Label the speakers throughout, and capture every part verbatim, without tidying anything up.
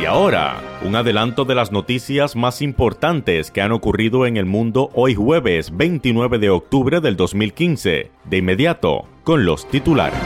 Speaker 1: ahora, un adelanto de las noticias más importantes que han ocurrido en el mundo hoy jueves veintinueve de octubre del dos mil quince. De inmediato, con los titulares.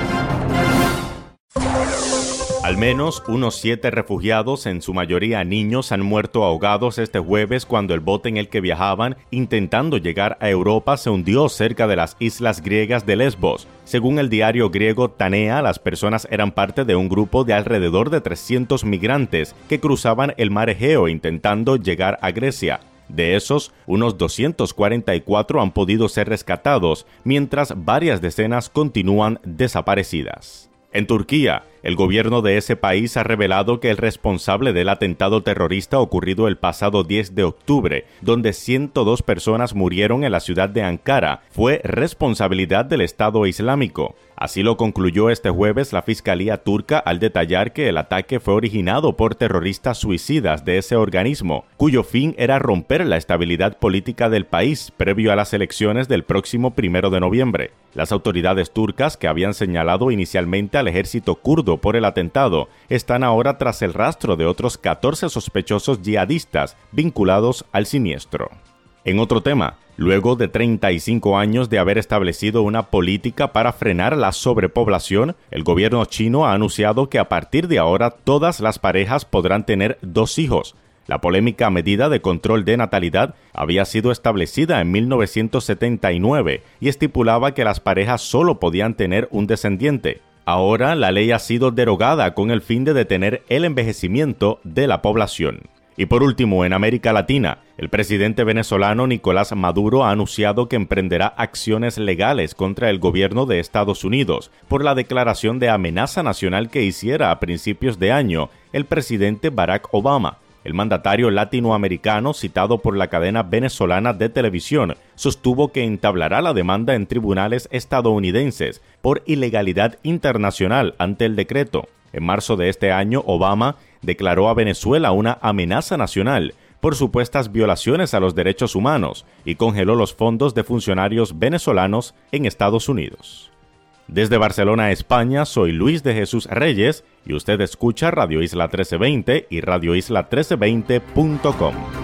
Speaker 1: Al menos unos siete refugiados, en su mayoría niños, han muerto ahogados este jueves cuando el bote en el que viajaban intentando llegar a Europa se hundió cerca de las islas griegas de Lesbos. Según el diario griego Tanea, las personas eran parte de un grupo de alrededor de trescientos migrantes que cruzaban el mar Egeo intentando llegar a Grecia. De esos, unos doscientos cuarenta y cuatro han podido ser rescatados, mientras varias decenas continúan desaparecidas. En Turquía, el gobierno de ese país ha revelado que el responsable del atentado terrorista ocurrido el pasado diez de octubre, donde ciento dos personas murieron en la ciudad de Ankara, fue responsabilidad del Estado Islámico. Así lo concluyó este jueves la Fiscalía turca al detallar que el ataque fue originado por terroristas suicidas de ese organismo, cuyo fin era romper la estabilidad política del país previo a las elecciones del próximo primero de noviembre. Las autoridades turcas, que habían señalado inicialmente al ejército kurdo por el atentado, están ahora tras el rastro de otros catorce sospechosos yihadistas vinculados al siniestro. En otro tema, luego de treinta y cinco años de haber establecido una política para frenar la sobrepoblación, el gobierno chino ha anunciado que a partir de ahora todas las parejas podrán tener dos hijos. La polémica medida de control de natalidad había sido establecida en mil novecientos setenta y nueve y estipulaba que las parejas solo podían tener un descendiente. Ahora la ley ha sido derogada con el fin de detener el envejecimiento de la población. Y por último, en América Latina, el presidente venezolano Nicolás Maduro ha anunciado que emprenderá acciones legales contra el gobierno de Estados Unidos por la declaración de amenaza nacional que hiciera a principios de año el presidente Barack Obama. El mandatario latinoamericano, citado por la cadena venezolana de televisión, sostuvo que entablará la demanda en tribunales estadounidenses por ilegalidad internacional ante el decreto. En marzo de este año, Obama declaró a Venezuela una amenaza nacional por supuestas violaciones a los derechos humanos y congeló los fondos de funcionarios venezolanos en Estados Unidos. Desde Barcelona, España, soy Luis de Jesús Reyes y usted escucha Radio Isla trece veinte y radio isla trece veinte punto com.